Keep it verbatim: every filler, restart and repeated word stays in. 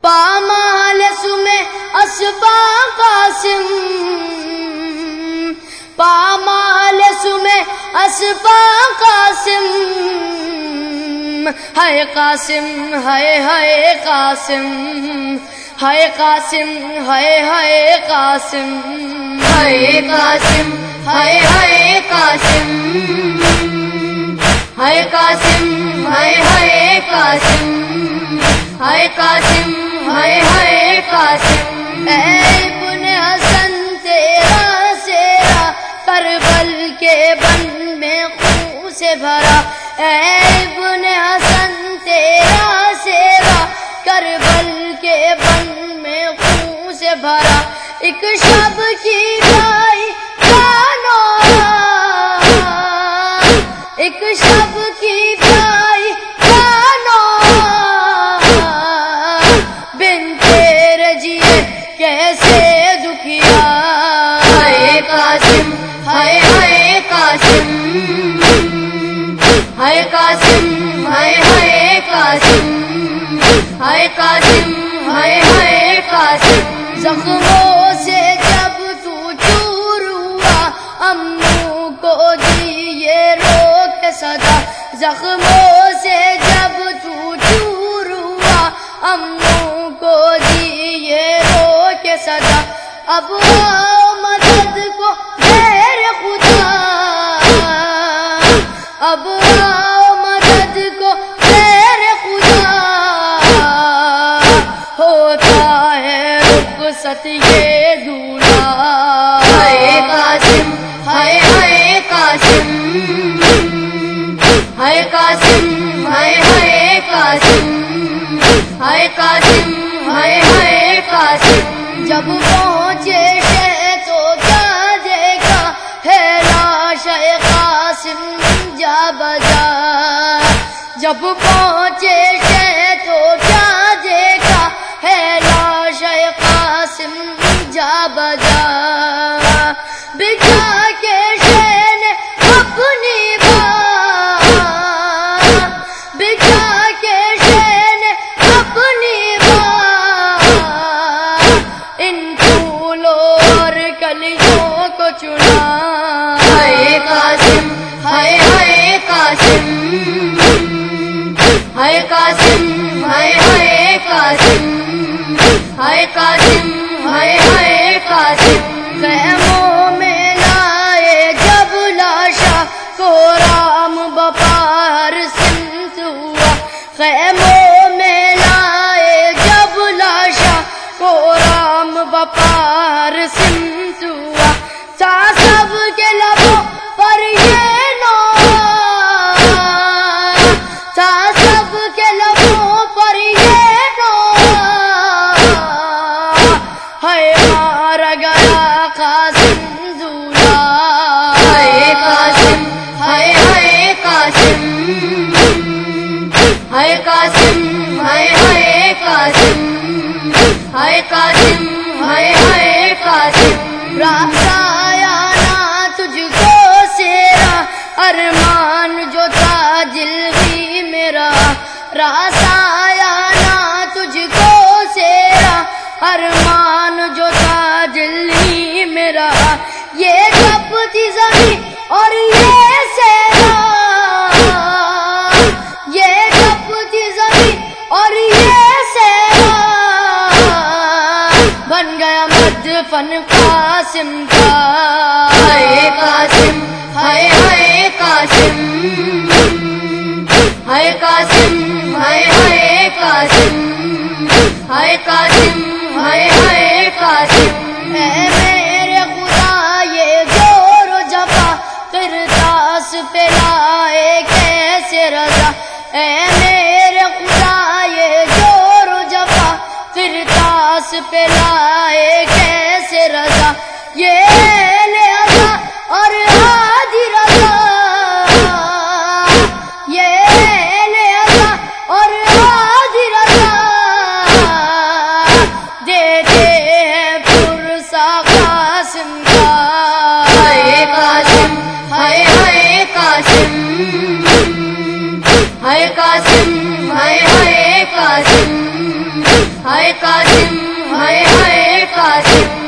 پامال سمے اسبا قاسم پامال سمے اسبا قاسم ہے قاسم ہے ہے قاسم ہے قاسم ہے ہے قاسم ہے قاسم ہے ہے قاسم ہے قاسم ہے ہے قاسم ہے قاسم ہے ہے قاسم اے ابن حسن تیرا سیرا کربل کے بن میں خون سے بھرا اے ابن حسن تیرا سیرا کربل کے بن میں خون سے بھرا ایک شب کی گائی جانورا ایک شب کی گائی جانورا بن تیرے جیے کیسے دکھیا ہے قاسم ہے ہے قاسم ہے قاسم ہے ہے قاسم ہے قاسم ہے ہے قاسم زخموں سے جب تو چور ہوا امنو کو دیے رو کے صدا زخموں سے جب تو چور ہوا امنو کو دیے رو کے صدا اب آؤ مدد کو غیر خدا اب آؤ مدد کو غیر خدا ہوتا ہے رخصت یہ دھولا ہے قاسم ہے ہے قاسم ہے قاسم ہے ہے قاسم ہے قاسم ہے ہے قاسم جب پہنچے شہ تو کیا دیکھا ہے لاش قاسم جا بجا جب پہنچے شہ تو کیا دیکھا ہے لاش قاسم جا بجا بچھا کے شہ نے اپنی بات بچھا کے شہ نے اپنی بات ان پھولوں اور کلیوں کو چنا ہے قاسم ہے ہے قاسم ہے قاسم ہے ہے قاسم ہے قاسم ہے ہے قاسم خیموں میں لائے جب لاشا کو رام بپار سمت ہوا خیموں میں لائے جب لاشا کو رام بپار سمت ہوا سا سب کے لبوں پر یہ نوحہ سا سب کے لبوں پر یہ نوحہ ہے مارا گیا قاسم ذولا ہے قاسم ہے ہے قاسم ہے قاسم ہے ہے قاسم ہے قاسم ہے ہے قاسم راس آیا نا تجھ کو سیرا ارمان جو تھا دل بھی میرا راس آیا نا تجھ کو سیرا ارمان جو تھا دل ہی میرا یہ کپتی زمین اور یہ سیرا یہ کپتی زمین اور یہ سیرا بن گیا مدفن قاسم کا ہے قاسم ہے ہے قاسم ہے قاسم ہے ہے قاسم ہے قاسم ہے ہے قاسم اے میرے خدا یہ زور و جفا قرطاس پہ لائے کیسے رضا اے میرے خدا یہ زور و جفا قرطاس پہ لائے کیسے رضا یہ لے عزا اور ہادی رضا یہ لے عزا اور ہادی رضا دیتے ہیں پرسا قاسم کا ہے قاسم ہے ہے قاسم ہے قاسم ہے ہے قاسم ہائے قاسم ہائے ہائے قاسم